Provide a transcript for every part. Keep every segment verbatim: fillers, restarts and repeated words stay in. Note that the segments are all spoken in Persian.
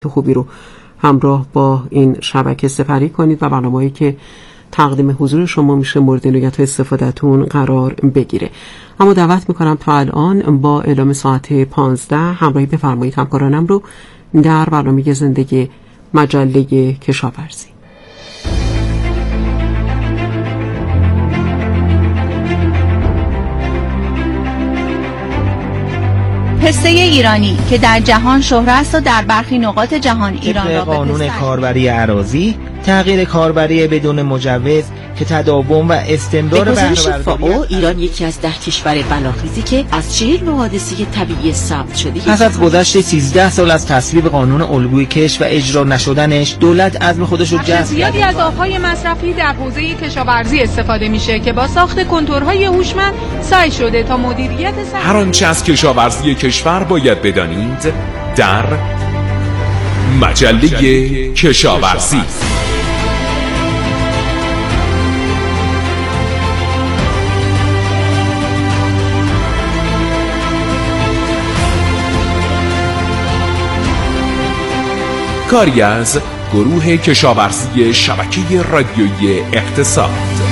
خوبی رو همراه با این شبکه سپری کنید و برنامه‌ای که تقدیم حضور شما میشه مورد عنایت و استفادهتون قرار بگیره. اما دعوت میکنم تا الان با اعلام ساعت پانزده همراهی بفرمایید همکارانم رو در برنامه زندگی مجله کشاورزی. پسته ایرانی که در جهان شهرت است و در برخی نقاط جهان ایران را به قانون کاربری اراضی تغییر کاربری بدون مجوز که تداوم و استمرار بهره‌برداری ایران یکی از ده کشور بلاخیزی که از چهل حادثه طبیعی ثبت شده پس از گذشت سیزده سال از تصویب قانون الگوی کش و اجرا نشدنش دولت عزم خودش رو جزم زیادی از آب‌های مصرفی در حوزه کشاورزی استفاده میشه که با ساخت کنتورهای هوشمند سعی شده تا مدیریت هر آنچه از کشاورزی کشور باید بدانید در مجله کشاورزی. کاری از گروه کشاورزی شبکه رادیویی اقتصاد.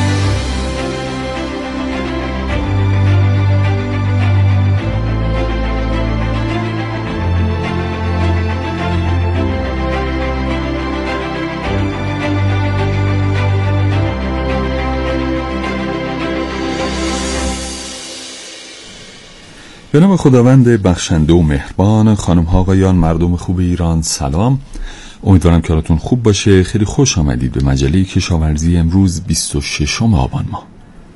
به نام خداوند بخشنده و مهربان. خانم ها آقایان، مردم خوب ایران، سلام. امیدوارم که حالتون خوب باشه. خیلی خوش آمدید به مجله کشاورزی امروز بیست و ششم آبان ماه.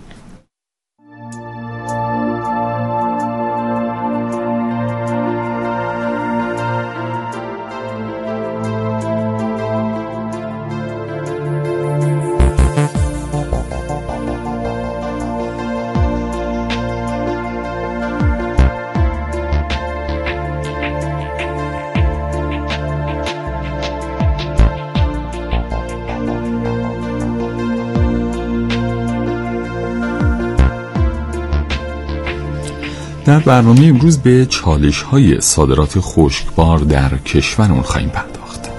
در برنامه امروز به چالش‌های صادرات خشکبار در کشورمون خواهیم پرداخت.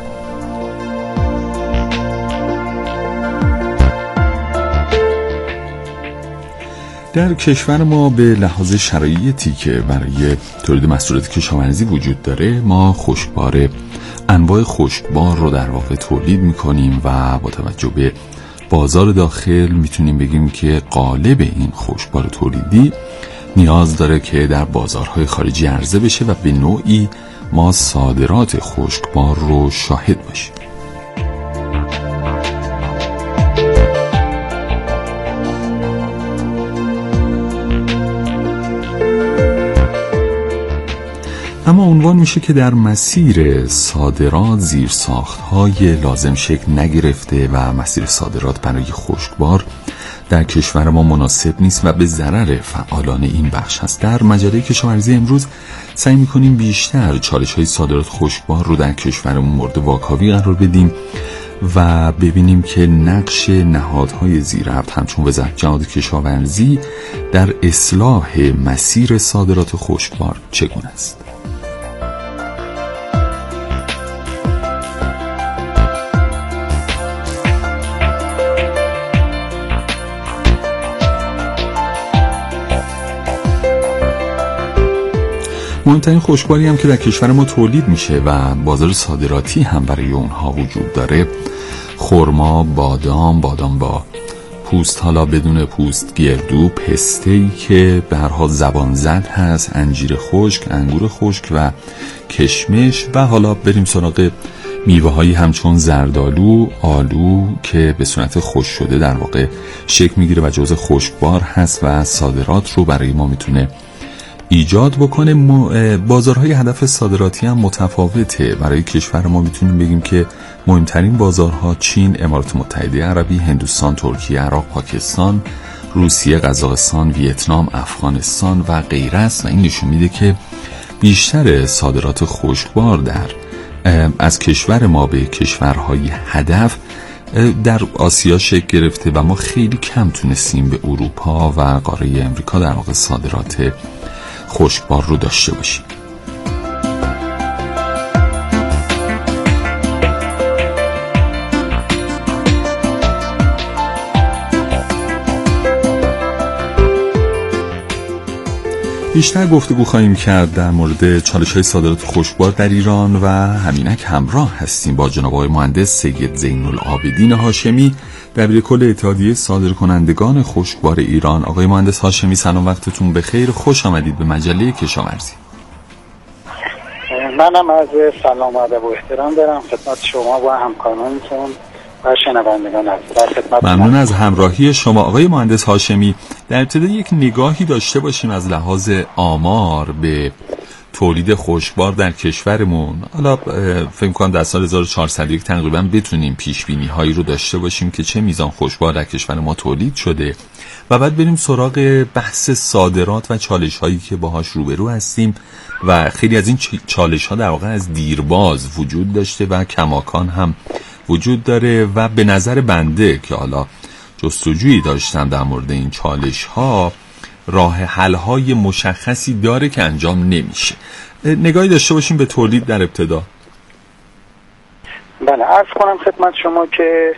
در کشور ما به لحاظ شرایطی که برای تولید محصولات کشاورزی وجود داره، ما خشکبار انواع خشکبار رو در واقع تولید می‌کنیم و با توجه به بازار داخل میتونیم بگیم که قالب این خشکبار تولیدی نیاز داره که در بازارهای خارجی عرضه بشه و به نوعی ما صادرات خشکبار رو شاهد باشیم. اما عنوان میشه که در مسیر صادرات زیرساخت‌های لازم شکل نگرفته و مسیر صادرات برای خشکبار در کشور ما مناسب نیست و به ضرر فعالان این بخش هست. در مجله کشاورزی امروز سعی می‌کنیم بیشتر چالش‌های صادرات خشکبار رو در کشورمون مورد واکاوی قرار بدیم و ببینیم که نقش نهادهای زیرربط همچون وزارت جهاد کشاورزی در اصلاح مسیر صادرات خشکبار چگونه است. مهمترین خشکباری هم که در کشور ما تولید میشه و بازار صادراتی هم برای اونها وجود داره، خرما، بادام، بادام با پوست حالا بدون پوست، گردو، پسته‌ای که به هر حال زبان زد هست، انجیر خشک، انگور خشک و کشمش و حالا بریم سراغ میوه هایی همچون زردآلو، آلو که به صورت خشک شده در واقع شکل میگیره و جزء خشکبار هست و صادرات رو برای ما میتونه ایجاد بکنه. بازارهای هدف صادراتی هم متفاوته. برای کشور ما میتونیم بگیم که مهمترین بازارها چین، امارات متحده عربی، هندوستان، ترکیه، عراق، پاکستان، روسیه، قزاقستان، ویتنام، افغانستان و غیره است و این نشون میده که بیشتر صادرات خشکبار در از کشور ما به کشورهای هدف در آسیا شکل گرفته و ما خیلی کم تونستیم به اروپا و قاره امریکا در واقع صادرات خشکبار رو داشته باشیم. بیشتر گفتگو خواهیم کرد در مورد چالش‌های صادرات خشکبار در ایران و همینک همراه هستیم با جناب آقای مهندس سید زین العابدین هاشمی، دبیر کل اتحادیه صادرکنندگان خشکبار ایران. آقای مهندس هاشمی سلام، وقتتون بخیر، خوش آمدید به مجله کشاورزی. منم از سلام و ادب و احترام دارم خدمت شما و همکارانتون و شنوندگان عزیز. ممنون از همراهی شما. آقای مهندس هاشمی، در ابتدا یک نگاهی داشته باشیم از لحاظ آمار به تولید خشکبار در کشورمون. حالا فکر کنم در سال هزار و چهارصد و یک تقریبا بتونیم پیش بینی هایی رو داشته باشیم که چه میزان خشکبار در کشور ما تولید شده و بعد بریم سراغ بحث صادرات و چالش هایی که باهاش روبرو هستیم و خیلی از این چالش ها در واقع از دیرباز وجود داشته و کماکان هم وجود داره و به نظر بنده که حالا جستجویی داشتم در مورد این چالش ها راه حل های مشخصی داره که انجام نمیشه. نگاهی داشته باشیم به تولید در ابتدا. بله، عرض کنم خدمت شما که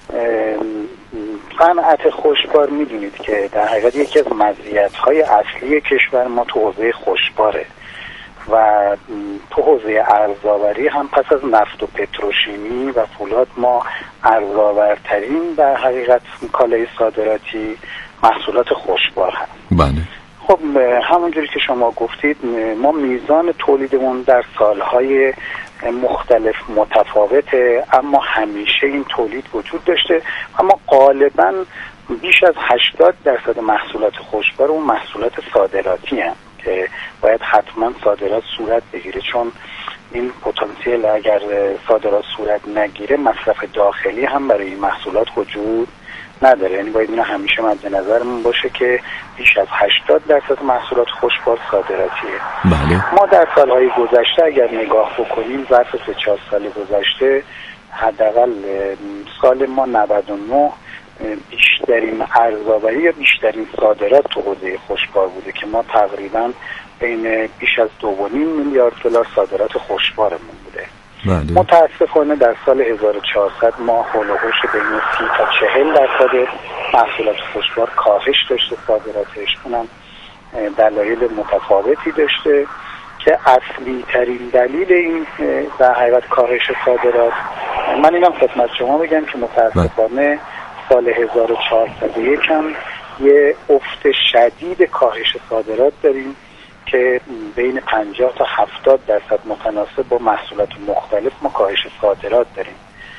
صنعت خشکبار میدونید که در حقیقت یکی از مزیت‌های اصلی کشور ما تو حوزه خشکباره و تو حوزه ارزآوری هم پس از نفت و پتروشیمی و فولاد ما ارزآورترین در حقیقت کالای صادراتی محصولات خشکبار هست. بله. خب همونجوری که شما گفتید ما میزان تولیدمون در سالهای مختلف متفاوته، اما همیشه این تولید وجود داشته، اما غالبا بیش از هشتاد درصد محصولات خشکبار اون محصولات صادراتی هستند که باید حتما صادرات صورت بگیره، چون این پتانسیل اگر صادرات صورت نگیره مصرف داخلی هم برای این محصولات وجود نداره. یعنی باید اینو همیشه مد نظرمون باشه که بیش از هشتاد درصد محصولات خشکبار صادراتیه. بله. ما در سالهای گذشته اگر نگاه بکنیم ظرف سه چهار سال گذشته حداقل سال ما نود و نه بیشترین ارزآوری یا بیشترین صادرات تو حوزه خشکبار بوده که ما تقریبا بین بیش از دو و نیم میلیارد دلار صادرات خشکبارمون بوده. بله. متاسفانه در سال هزار و چهارصد ما هول و هوش بین سی تا چهل درصد محصولات خشکبار کاهش داشته صادراتش. اونم دلایل متفاوتی داشته که اصلی ترین دلیل این در حقیقت کاهش صادرات، من اینم خدمت شما بگم که متاسفانه سال هزار و چهارصد و یک هم یه افت شدید کاهش صادرات داریم که بین پنجاه تا هفتاد درصد متناسب با محصولات مختلف ما کاهش صادرات داریم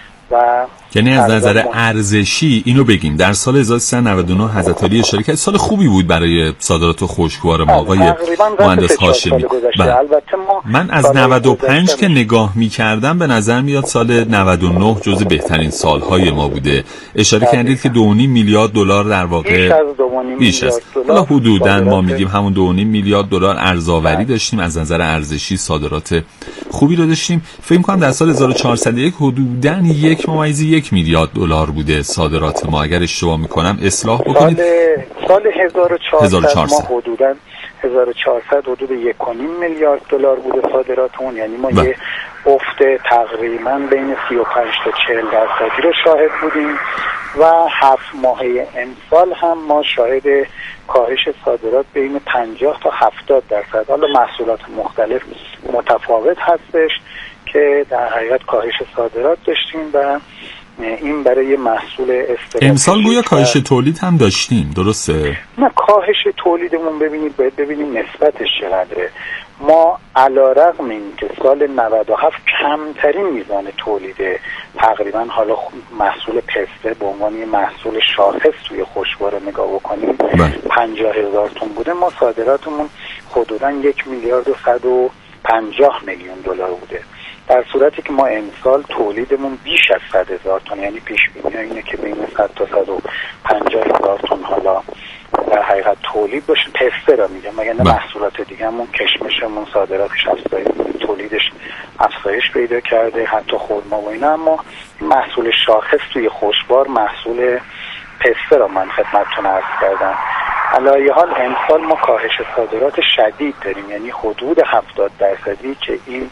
و یعنی از نظر ارزشی اینو بگیم در سال هزار و سیصد و نود و نه حضرت علی اشاره کرد سال خوبی بود برای صادرات خشکبار ما آقای مهندس هاشمی. البته ما من از نود و پنج که نگاه می‌کردم به نظر میاد سال نود و نه جزو بهترین سالهای ما بوده. اشاره کردید که دو و نیم میلیارد دلار در واقع بیش از دو و نیم میلیارد دلار حالا حدوداً ما میگیم همون دو و نیم میلیارد دلار ارزآوری داشتیم، از نظر ارزشی صادرات خوبی رو داشتیم. فکر می‌کنم در سال هزار و چهارصد و یک حدوداً یک ممیز یک میلیارد دلار بوده صادرات ما، اگر اشتباه میکنم اصلاح بکنید. سال سال هزار و چهارصد ما حدوداً هزار و چهارصد حدود یک و نیم میلیارد دلار بوده صادراتمون، یعنی ما با. یه افت تقریباً بین سی و پنج تا چهل درصدی رو شاهد بودیم و هفت ماهه امسال هم ما شاهد کاهش صادرات بین پنجاه تا هفتاد درصد، حالا محصولات مختلف متفاوت هستش که در حقیقت کاهش صادرات داشتیم و این برای محصول استراتژیک. امسال گویا کاهش تولید هم داشتیم، درسته؟ نه، کاهش تولیدمون ببینید باید ببینیم نسبتش چقدره. ما علیرغم این که سال نود و هفت کمترین میزان تولید تقریبا حالا محصول پسته به عنوان محصول شاخص توی خشکبار نگاه بکنیم پنجاه هزار تن بوده، ما صادراتمون حدودا یک میلیارد و صد و پنجاه میلیون دلار بوده، در صورتی که ما امسال تولیدمون بیش از صد هزار تن، یعنی پیش بینی اینه که بین صد تا صد و پنجاه هزار تن حالا در حقیقت تولید باشه. پسته را میگم، مگر نه محصولات دیگه همون کشمشمون صادراتش افزایش، تولیدش افزایش پیدا کرده، حتی خرما و اینا. اما محصول شاخص توی خشکبار محصول پسته را من خدمتتون عرض کردم. علیه حال امسال ما کاهش صادرات شدید داریم، یعنی حدود هفتاد درصدی که این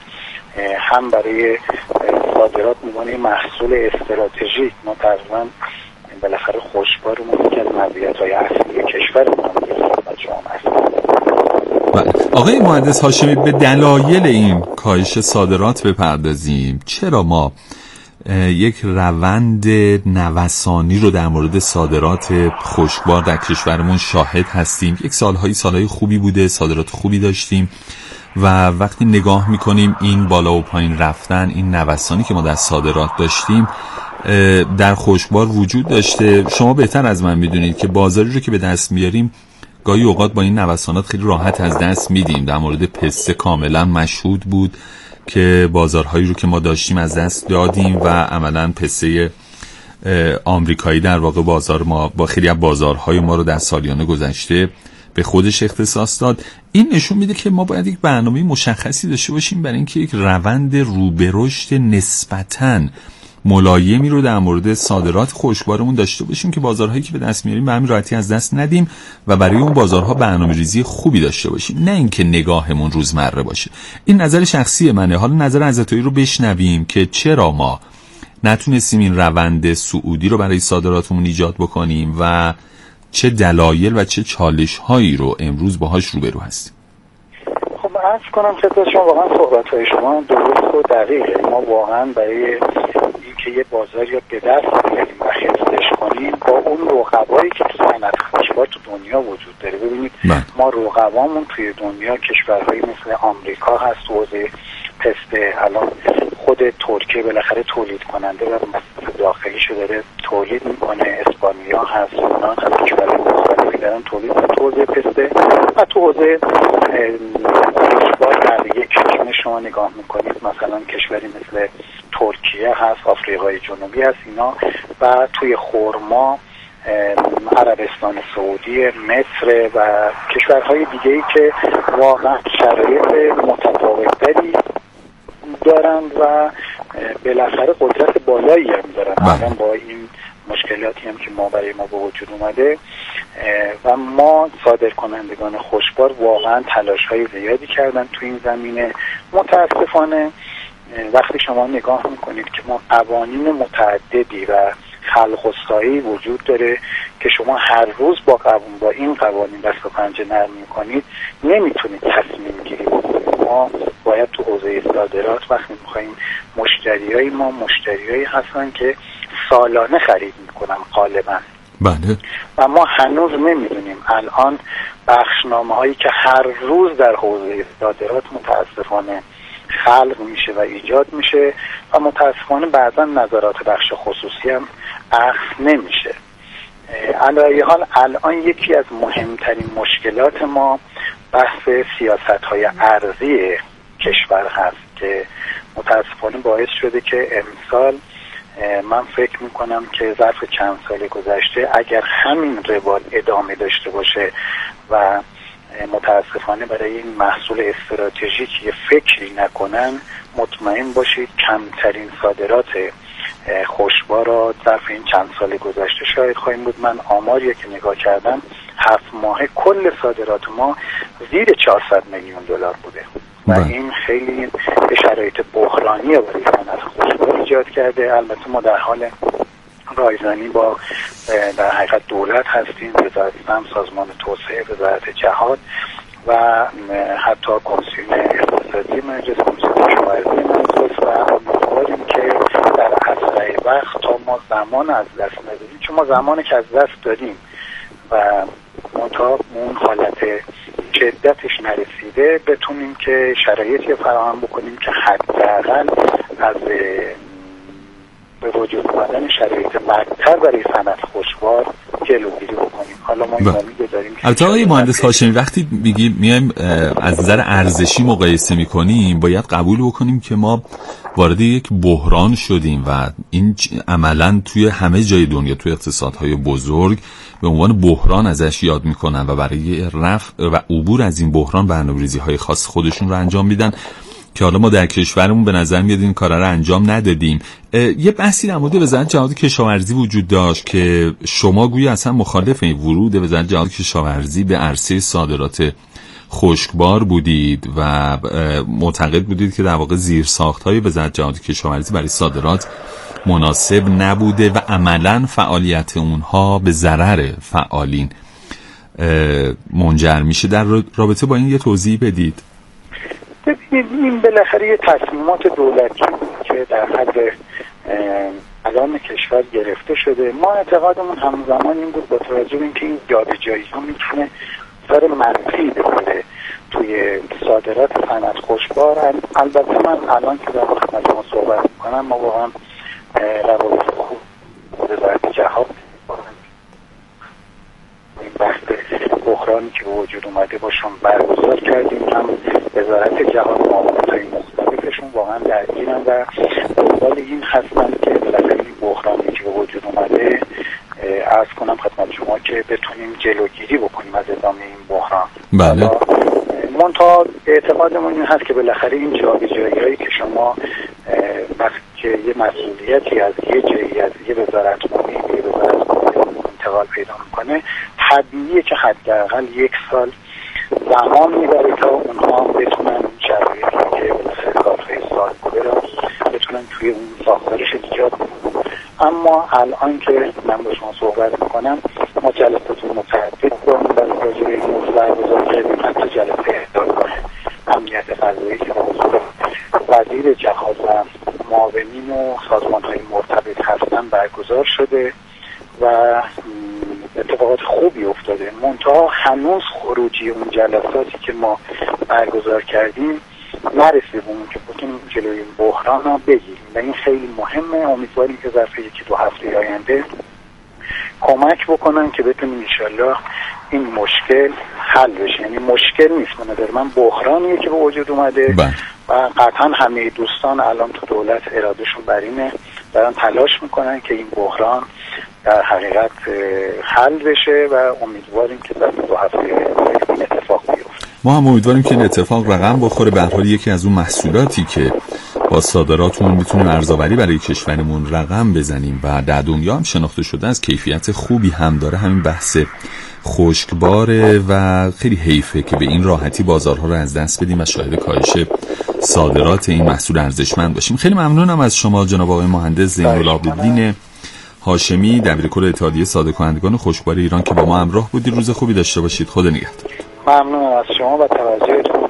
هم برای صادرات میمونه محصول استراتژیک. ما تقریبا بالاخره خشکبارمون یکی از مزیت‌های اصلی کشورمون هم خدمت شما هست. آقای مهندس هاشمی، به دلایل این کاهش صادرات بپردازیم. چرا ما یک روند نوسانی رو در مورد صادرات خشکبار در کشورمون شاهد هستیم؟ یک سالهای سالهای خوبی بوده، صادرات خوبی داشتیم و وقتی نگاه میکنیم این بالا و پایین رفتن، این نوسانی که ما در صادرات داشتیم در خشکبار وجود داشته. شما بهتر از من میدونید که بازاری رو که به دست میاریم گاهی اوقات با این نوسانات خیلی راحت از دست میدیم. در مورد پسته کاملا مشهود بود که بازارهایی رو که ما داشتیم از دست دادیم و عملا پسته آمریکایی در واقع بازار ما با خیلی از بازارهای ما رو در سالیانه گذشته به خودش اختصاص داد. این نشون میده که ما باید یک برنامه مشخصی داشته باشیم برای اینکه یک روند رو به رشد نسبتاً ملایمی رو در مورد صادرات خشکبارمون داشته باشیم که بازارهایی که به دست میاریم به همین راحتی از دست ندیم و برای اون بازارها برنامه‌ریزی خوبی داشته باشیم، نه اینکه نگاهمون روزمره باشه. این نظر شخصی منه. حالا نظر عزتایی رو بشنویم که چرا ما نتونستیم این روند صعودی رو برای صادراتمون ایجاد بکنیم و چه دلایل و چه چالش‌هایی رو امروز باهاش روبرو هستیم. خب عرض کنم خدمت شما واقعا صحبت‌های شما درست و دقیقه. ما واقعا برای اینکه یه بازاری رو به دست بیاریم و حفظش کنیم با اون رقبایی که تو صنعت خشکبار تو دنیا وجود داره. ببینید من. ما رقبامون توی دنیا کشورهایی مثل آمریکا هست تو حوزه پسته، الان خود ترکیه بالاخره تولید کننده و مصرف داخلیشو داره تولید میکنه، اسپانیا هست، یونان هست، کشورهای مختلفی دارن تولید میکنن تو حوزه پسته. و تو حوزه خشکبار در یک کشور شما نگاه میکنید مثلا کشوری مثل ترکیه هست، آفریقای جنوبی هست اینا، و توی خرما عربستان سعودی، مصر و کشورهای دیگه‌ای که واقعا شرایط متفاوت‌تری دارند و بالاخره قدرت بالایی هم دارن. الان با این مشکلاتی هم که ما برای ما به وجود اومده و ما صادر کنندگان خشکبار واقعا تلاش‌های زیادی کردن تو این زمینه. متاسفانه وقتی شما نگاه میکنید که ما قوانین متعددی و خلق و سایی وجود داره که شما هر روز با قوانین با این قوانین دست و پنجه نرم میکنید نمیتونید تصمیم گیری بکنید. ما باید تو حوزه صادرات وقتی میخوایم مشتریای ما مشتریایی هستن که سالانه خرید میکنن غالبا. بله. و ما هنوز نمیدونیم الان بخشنامه هایی که هر روز در حوزه صادرات متاسفانه خلق میشه و ایجاد میشه و متاسفانه بعضا نظرات بخش خصوصی هم اخذ نمیشه. علی حال الان یکی از مهمترین مشکلات ما بحث سیاست‌های ارضی کشور هست که متاسفانه باعث شده که امسال من فکر میکنم که ظرف چند سال گذشته اگر همین روال ادامه داشته باشه و متاسفانه برای این محصول استراتژیک یه فکری نکنن، مطمئن باشید کمترین صادرات خشکبار را ظرف این چند سال گذشته شاید خواهیم بود. من آماری که نگاه کردم هفت ماهه کل صادرات ما زیر چهارصد میلیون دلار بوده و این خیلی شرایط بحرانی برای صنعت خشکبار ایجاد کرده. البته ما در حال رایزنی با در حقیقت دولت هستیم، وزارت سمت، سازمان توسعه، وزارت جهاد و حتی کمیسیون اقتصادی مجلس، کمیسیون کشاورزی مجلس و امیدواریم که در اسرع وقت تا ما زمان از دست ندادیم، چون ما زمانی که از دست دادیم و منتها اون حالت شدتش نرسیده بتونیم که شرایطی فراهم بکنیم که حداقل از به وجود اومدن شرایط بدتر برای صنعت خشکبار جلوگیری بکنیم. حالا ما این امید داریم. البته آقای مهندس هاشمی وقتی میگیم میایم از نظر ارزشی مقایسه میکنیم باید قبول بکنیم که ما وارد یک بحران شدیم و این عملاً توی همه جای دنیا توی اقتصادهای بزرگ به عنوان بحران ازش یاد میکنن و برای رفع و عبور از این بحران برنامه‌ریزی‌های خاص خودشون رو انجام میدن که حالا ما در کشورمون به نظر میاد این کارا رو انجام ندادیم. یه بحثی در مورد وزارت جهاد کشاورزی وجود داشت که شما گویی اصلا مخالف این ورود وزارت جهاد کشاورزی به عرصه صادرات خشکبار بودید و معتقد بودید که در واقع زیرساخت‌های وزارت جهاد کشاورزی برای صادرات مناسب نبوده و عملاً فعالیت اونها به ضرر فعالین منجر میشه. در رابطه با این یه توضیح بدید. ببینید این بالاخره یه تصمیمات دولتی که در حد الان کشور گرفته شده. ما اعتقادمون همزمان این بود با توجه به اینکه این جابجایی ها میتونه اثر منفی بذاره توی صادرات صنعت خوشبار. البته من الان که در خدمت شما صحبت میکنم ما واقعا روابط خوب وزارت جهاد این وقت بحرانی که به وجود اومده باشون برگزار کردیم. هم وزارت جهاد معاونت‌های مختلفشون واقعا درگیرن و دنبال این هستن که بالاخره این بحرانی که به وجود اومده عرض کنم خدمت شما که بتونیم جلوگیری بکنیم از ادامه این بحران. بله. منتها اعتقادمون این هست که بالاخره این جابجایی‌هایی که شما وقتی که یه مسئولیتی از یه جایی از یه وزارتخونه به یه وزارتخونه انتقال پیدا میکنه، طبیعیه که حداقل یک سال زمان میبره تا اونها بتونن شرایطی که بالاخره کارهای سالگونه را بتونن توی اون ساختارش ایجاد کنن. اما الان که من با شما صحبت میکنم ما جلسات متعدد داریم برای راجع به این موضوع برگزار کردیم. حتی جلسه ادارگاه امنیت غذایی که با حضور وزیر جهاد و معاونین و سازمان‌های مرتبط هستن برگزار شده و اتفاقات خوبی افتاده. منتها هنوز خروجی اون جلساتی که ما برگزار کردیم نرسیدیم که بتونیم جلوی این بحران رو بگیریم و این خیلی مهمه. امیدواریم که ظرف یکی دو هفته آینده کمک بکنن که بتونیم انشالله این مشکل حل بشه. یعنی مشکل نیست، به نظر من بحرانیه که به وجود اومده بله. و قطعا همه دوستان الان تو دولت ارادهشون بر اینه، دارن تلاش میکنن که این بحران در حقیقت حل بشه و امیدواریم که در دو هفته این اتفاق بیفته. ما هم امیدواریم که این اتفاق رقم بخوره. به هر حال یکی از اون محصولاتی که با صادراتمون میتونیم ارزآوری برای کشورمون رقم بزنیم و در دنیا هم شناخته شده از کیفیت خوبی هم داره همین بحث خشکباره و خیلی حیفه که به این راحتی بازارها رو از دست بدیم و شاهد کاهش صادرات این محصول ارزشمند باشیم. خیلی ممنونم از شما جناب آقای مهندس زین‌العابدین هاشمی، دبیرکل اتحادیه صادرکنندگان خشکبار ایران که با ما همراه بودید. روز خوبی داشته باشید. خدا نگهدار. ممنونم از شما و توجهتون.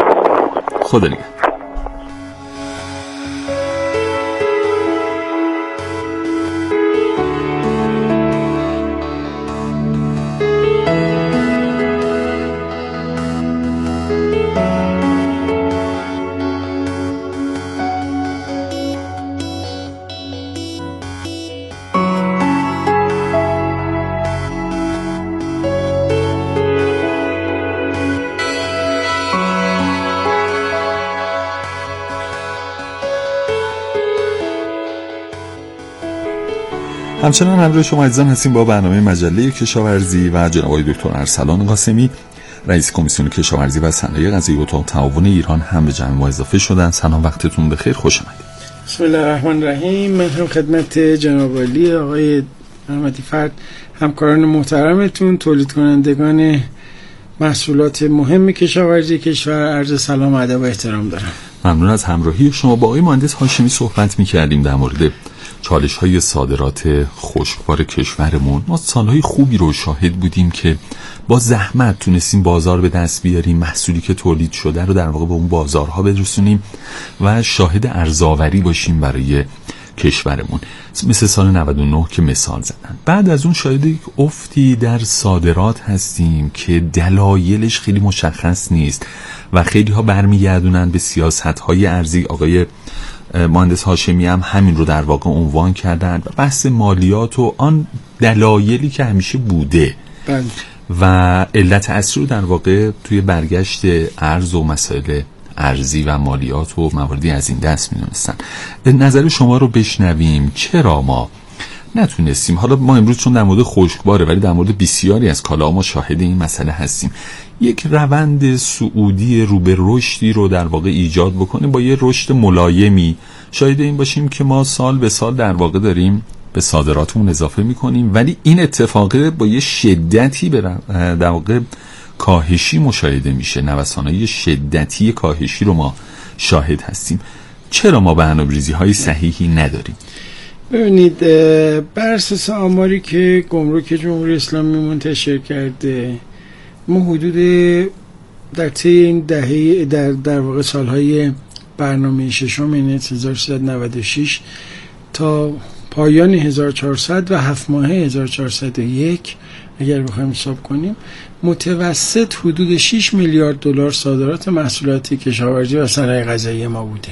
خدا نگهدار. همچنان همراه شما عزیزان هستیم با برنامه مجله کشاورزی و جناب آقای دکتر ارسلان قاسمی، رئیس کمیسیون کشاورزی و صنایع غذایی اتاق تعاون ایران هم به جمع ما اضافه شدن. سلام، وقتتون بخیر، خوش آمدید. بسم الله الرحمن الرحیم. من هم خدمت جناب عالی آقای رحمتی فرد همکاران محترمتون تولید کنندگان محصولات مهم کشاورزی کشور عرض سلام و ادب و احترام دارم. ممنون از همراهی شما. با آقای مهندس هاشمی صحبت می‌کردیم در مورد چالش‌های صادرات خشکبار کشورمون. ما سالهای خوبی رو شاهد بودیم که با زحمت تونستیم بازار به دست بیاریم، محصولی که تولید شده رو در واقع به اون بازارها برسونیم و شاهد ارزآوری باشیم برای کشورمون، مثل سال نود و نه که مثال زدن. بعد از اون شاهد یک افتی در صادرات هستیم که دلایلش خیلی مشخص نیست و خیلی ها برمیگردونن به سیاست‌های ارزی. آقای مهندس هاشمی هم همین رو در واقع عنوان کردن و بحث مالیات و آن دلایلی که همیشه بوده بله. و علت اصلی رو در واقع توی برگشت ارز و مسائل ارزی و مالیات و مواردی از این دست می‌دونستن. نظر شما رو بشنویم. چرا ما نتونستیم، حالا ما امروز چون در مورد خشکباره ولی در مورد بسیاری از کالاها ما شاهد این مسئله هستیم، یک روند صعودی رو به رشدی رو در واقع ایجاد بکنه با یه رشد ملایمی، شاهد این باشیم که ما سال به سال در واقع داریم به صادراتمون اضافه میکنیم ولی این اتفاق با یه شدتی در واقع کاهشی مشاهده میشه، نوسانهای شدتی کاهشی رو ما شاهد هستیم. چرا ما برنامه‌ریزی های صحیحی نداریم؟ ببینید، بر اساس آماری که گمرک جمهوری اسلامی منتشر کرده ما حدود در طی این دهه در در واقع سالهای برنامه ششم این هزار و سیصد و نود و شش تا پایان هزار و چهارصد و هفت ماهه هزار و چهارصد و یک اگر بخوایم حساب کنیم متوسط حدود شش میلیارد دلار صادرات محصولات کشاورزی و صنایع غذایی ما بوده.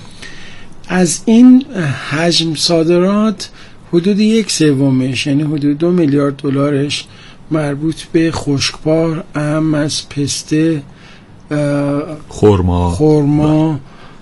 از این حجم صادرات حدود یک سومش یعنی حدود دو میلیارد دلارش مربوط به خشکبار، اهم از پسته، خرما خرما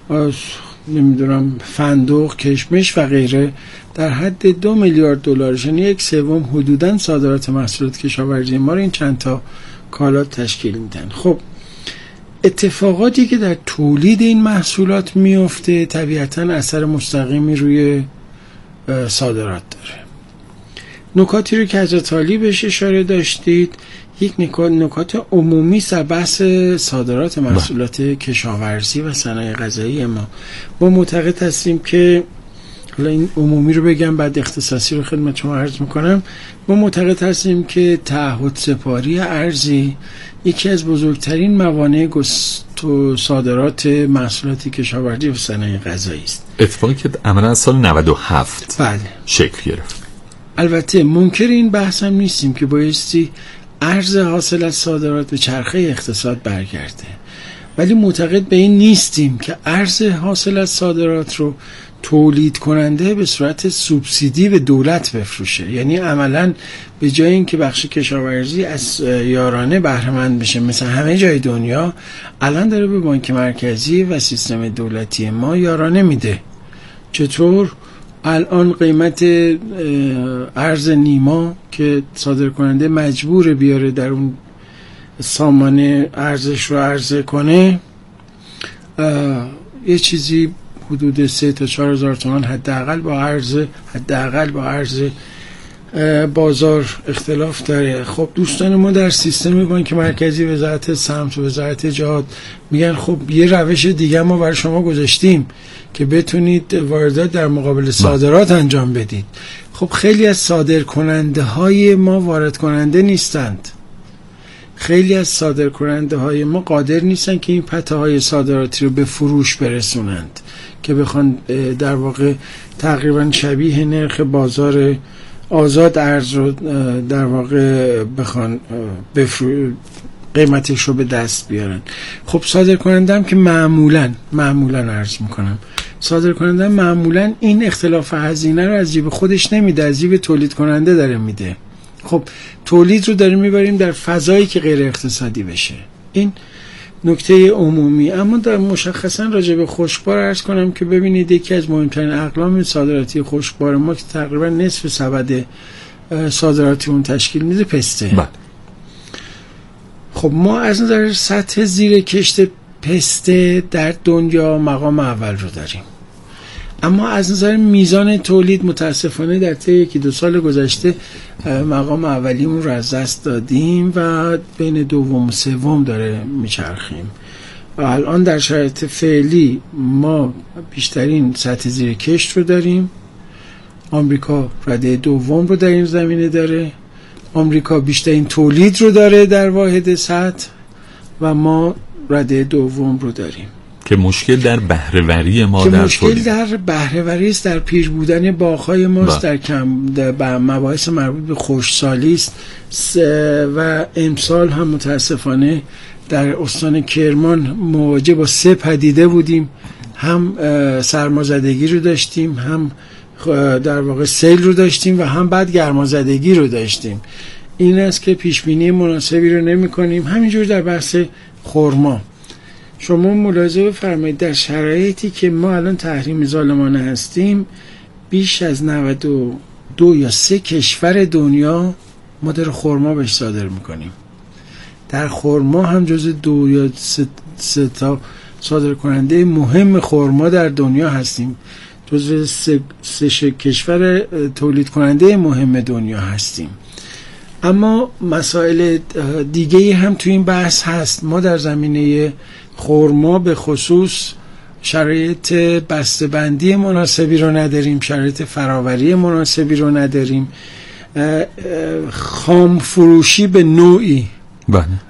نمیدونم فندق، کشمش و غیره در حد دو میلیارد دلار، یعنی یک سوم حدوداً صادرات محصولات کشاورزی ما رو این چند تا کالا تشکیل میدن. خب اتفاقاتی که در تولید این محصولات میفته طبیعتاً اثر مستقیمی روی صادرات داره. نکاتی رو که حضرت عالی بهش اشاره داشتید یک نکات نکات عمومی در بحث صادرات محصولات کشاورزی و صنایع غذایی ما ما معتقد هستیم که حالا این عمومی رو بگم بعد اختصاصی رو خدمت شما عرض میکنم. ما معتقد هستیم که تعهد سپاری ارزی یکی از بزرگترین موانع گستر صادرات محصولات کشاورزی و صنایع غذایی است. اتفاقی که عملاً سال نود و هفت بله شکل گرفت. البته منکر این بحث هم نیستیم که بایستی ارز حاصل از صادرات به چرخه اقتصاد برگرده، ولی معتقد به این نیستیم که ارز حاصل از صادرات رو تولید کننده به صورت سوبسیدی به دولت بفروشه. یعنی عملاً به جای اینکه بخش کشاورزی از یارانه بهره مند بشه مثل همه جای دنیا، الان داره به بانک مرکزی و سیستم دولتی ما یارانه میده. چطور؟ الان قیمت ارز نیما که صادر کننده مجبور بیاره در اون سامانه ارزش رو عرضه کنه یه چیزی حدود سه تا چهار هزار تومان حداقل با ارز حداقل با ارز بازار اختلاف داره. خب دوستان ما در سیستم بانک مرکزی، وزارت سمت و وزارت جهاد میگن خب یه روش دیگه ما برای شما گذاشتیم که بتونید واردات در مقابل صادرات انجام بدید. خب خیلی از صادر کننده های ما وارد کننده نیستند. خیلی از صادر کننده های ما قادر نیستن که این پته های صادراتی رو به فروش برسونند که بخوان در واقع تقریبا شبیه نرخ بازار آزاد ارز رو در واقع بخوان بفرو... قیمتش رو به دست بیارن. خب صادر کننده هم که معمولا معمولا عرض میکنم صادر کننده هم معمولا این اختلاف هزینه رو از جیب خودش نمیده، از جیب تولید کننده داره میده. خب تولید رو داریم میبریم در فضایی که غیر اقتصادی بشه. این نکته عمومی. اما در مشخصا راجع به خشکبار عرض کنم که ببینید یکی از مهمترین اقلام صادراتی خشکبار ما که تقریبا نصف سبد صادراتی اون تشکیل میده پسته. بله. خب ما از نظر سطح زیر کشت پسته در دنیا مقام اول رو داریم، اما از نظر میزان تولید متاسفانه در طی یکی دو سال گذشته مقام اولیمون رو از دست دادیم و بین دوم و سوم داره میچرخیم. و الان در شرایط فعلی ما بیشترین سطح زیر کشت رو داریم. آمریکا رده دوم رو در این زمینه داره. آمریکا بیشترین تولید رو داره در واحد سطح و ما رده دوم رو داریم که مشکل در بهره‌وری ما که در مشکل تولید. در بهره‌وری است، در پیر بودن باغ‌های ماست، در کم در مباحث مربوط به خشکسالی است و امسال هم متاسفانه در استان کرمان مواجه با سه پدیده بودیم. هم سرمازدگی رو داشتیم، هم در واقع سیل رو داشتیم و هم بعد گرمازدگی رو داشتیم. این است که پیشبینی مناسبی رو نمی کنیم. همینجور در بحث خرما شما ملاحظه بفرمایید در شرایطی که ما الان تحریم ظالمانه هستیم بیش از نود و دو یا سه کشور دنیا ما در خرما بهش صادر میکنیم. در خرما هم جز دو یا سه, سه تا صادر کننده مهم خرما در دنیا هستیم. جزو سه, سه کشور تولید کننده مهم دنیا هستیم. اما مسائل دیگه هم تو این بحث هست. ما در زمینه خرما به خصوص شرایط بسته‌بندی مناسبی رو نداریم، شرایط فراوری مناسبی رو نداریم، خام فروشی به نوعی بله.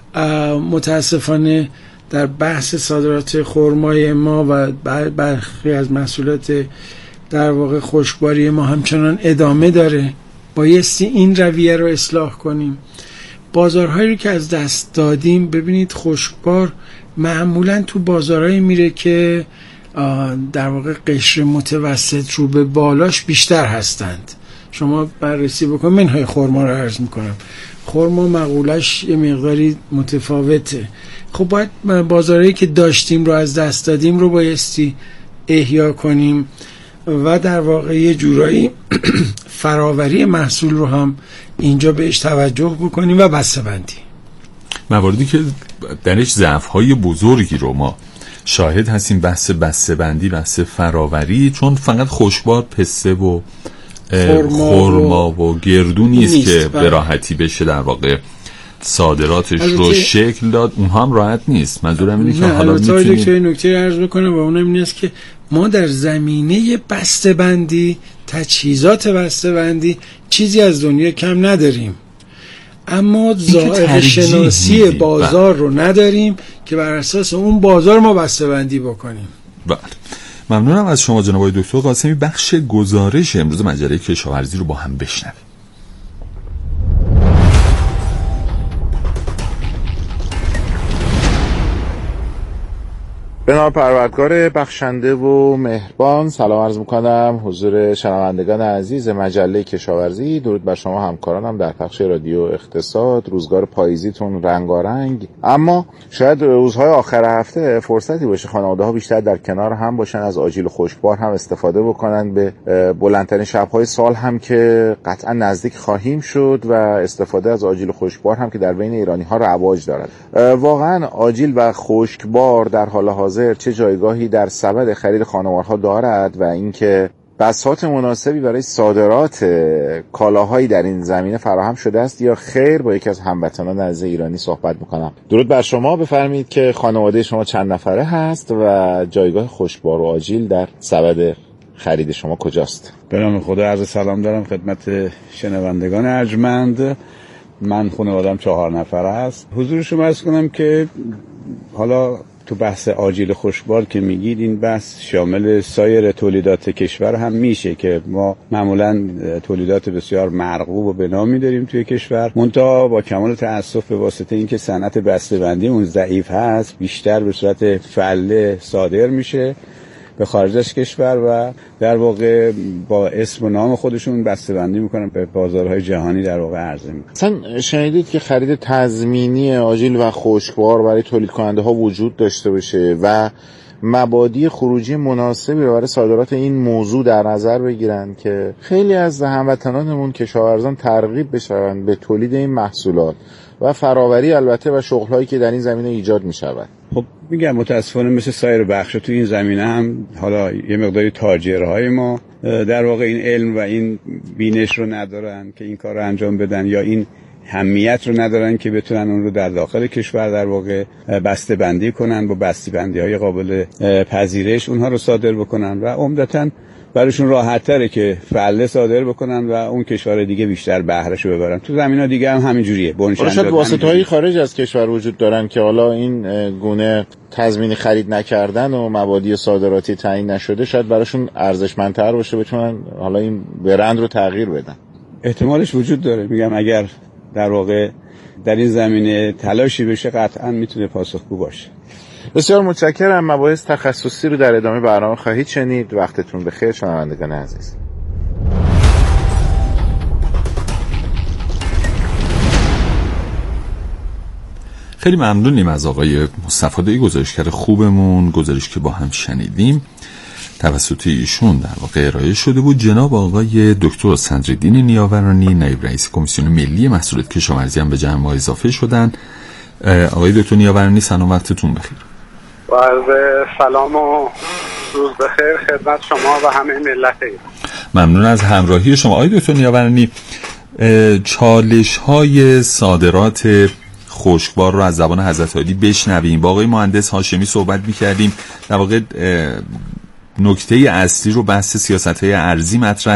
متاسفانه در بحث صادرات خرمای ما و برخی از محصولات در واقع خشکباری ما همچنان ادامه داره. بایستی این رویه رو اصلاح کنیم. بازارهایی که از دست دادیم، ببینید خشکبار معمولا تو بازارهایی میره که در واقع قشر متوسط رو به بالاش بیشتر هستند. شما بررسی بکنید. منهای خرما رو عرض میکنم، خرما مقولش یه مقداری متفاوته. خب باید بازارهایی که داشتیم رو از دست دادیم رو بایستی احیا کنیم و در واقع یه جورایی فراوری محصول رو هم اینجا بهش توجه بکنیم و بسته بندی. مواردی که درش ضعف‌های بزرگی رو ما شاهد هستیم، بحث بسته بندی، بحث فراوری، چون فقط خشکبار، پسته و خرما و, و گردو نیست, نیست که به راحتی بشه در واقع صادراتش رو شکل داد. اونها هم راحت نیست. منظورم اینه که حالا میتونید یه نکته عرض بکنم و اونم این است که ما در زمینه بسته بندی، تجهیزات بسته بندی چیزی از دنیا کم نداریم، اما ظاهر شناسی بازار رو نداریم که بر اساس اون بازار ما بسته بندی بکنیم. بله، ممنونم از شما جناب آقای دکتر قاسمی. بخش گزارش امروز مجله کشاورزی رو با هم بشنویم. به نام پروردگار بخشنده و مهربان، سلام عرض میکنم حضور شنوندگان عزیز مجله کشاورزی. درود بر شما همکارانم در بخش رادیو اقتصاد. روزگار پاییزیتون رنگارنگ، اما شاید روزهای آخر هفته فرصتی باشه خانواده ها بیشتر در کنار هم باشن، از آجیل خشکبار هم استفاده بکنن. به بلندترین شبهای سال هم که قطعا نزدیک خواهیم شد و استفاده از آجیل خشکبار هم که در بین ایرانی ها رواج دارد. واقعا آجیل و خشکبار در حال حاضر چه جایگاهی در سبد خرید خانوارها دارد و اینکه بساط مناسبی برای صادرات کالاهایی در این زمینه فراهم شده است یا خیر، با یکی از هموطنان عزیز ایرانی صحبت میکنم. درود بر شما. بفرمایید که خانواده شما چند نفره هست و جایگاه خشکبار و آجیل در سبد خرید شما کجاست؟ به نام خدا عرض سلام دارم خدمت شنوندگان ارجمند. من خانواده‌ام چهار نفره است. حضور شما عرض کنم که حالا تو بحث آجیل خشکبار که میگید، این بحث شامل سایر تولیدات کشور هم میشه که ما معمولا تولیدات بسیار مرغوب و بنامی داریم توی کشور، منتها با کمال تأسف به واسطه اینکه صنعت بسته‌بندی اون ضعیف هست، بیشتر به صورت فله صادر میشه به خارج از کشور و در واقع با اسم و نام خودشون بسته‌بندی میکنن، به بازارهای جهانی در واقع عرضه میکنن. مثلا شنیدید که خرید تضمینی آجیل و خشکبار برای تولید کننده ها وجود داشته باشه و مبادی خروجی مناسبی رو برای صادرات این موضوع در نظر بگیرن که خیلی از هموطنانمون کشاورزان ترغیب بشن به تولید این محصولات و فراوری البته و شغل‌هایی که در این زمینه ایجاد می‌شود. خب میگم متاسفانه مثل سایر بخش تو این زمینه هم حالا یه مقداری تاجرهای ما در واقع این علم و این بینش رو ندارن که این کار رو انجام بدن، یا این همیت رو ندارن که بتونن اون رو در داخل کشور در واقع بسته بندی کنن، با بسته بندی های قابل پذیرش اونها رو صادر بکنن و عمدتاً براشون راحت تره که فله صادر بکنن و اون کشور دیگه بیشتر بهره‌شو ببرن. تو زمینا دیگه هم همین جوریه. شاید واسطه‌های خارج از کشور وجود دارن که حالا این گونه تضمینی خرید نکردن و مبادی صادراتی تعیین نشده شاید براشون ارزشمندتر باشه، بتونن حالا این برند رو تغییر بدن. احتمالش وجود داره. میگم اگر در واقع در این زمینه تلاشی بشه قطعاً میتونه پاسخگو باشه. بسیار متشکرم. مباحث تخصصی رو در ادامه برنامه خواهید شنید. وقتتون بخیر شنوندگان عزیز. خیلی ممنونیم از آقای مصطفی دایی، گزارشگر خوبمون. گزارش که با هم شنیدیم توسط ایشون در واقع ارائه شده بود. جناب آقای دکتر صدرالدین نیاورانی، نایب رئیس کمیسیون ملی محصولات کشاورزی هم به جمع ما اضافه شدن. آقای دکتر نیاورانی سلام، وقتتون بخیر. و عرض سلام و روز بخیر خدمت شما و همه ملت ایران. ممنون از همراهی شما. آقای دکتر نیاورانی، چالش های صادرات خشکبار رو از زبان حضرت عالی بشنویم. با آقای مهندس هاشمی صحبت می‌کردیم، در واقع نکته اصلی رو بحث سیاست‌های ارزی مطرح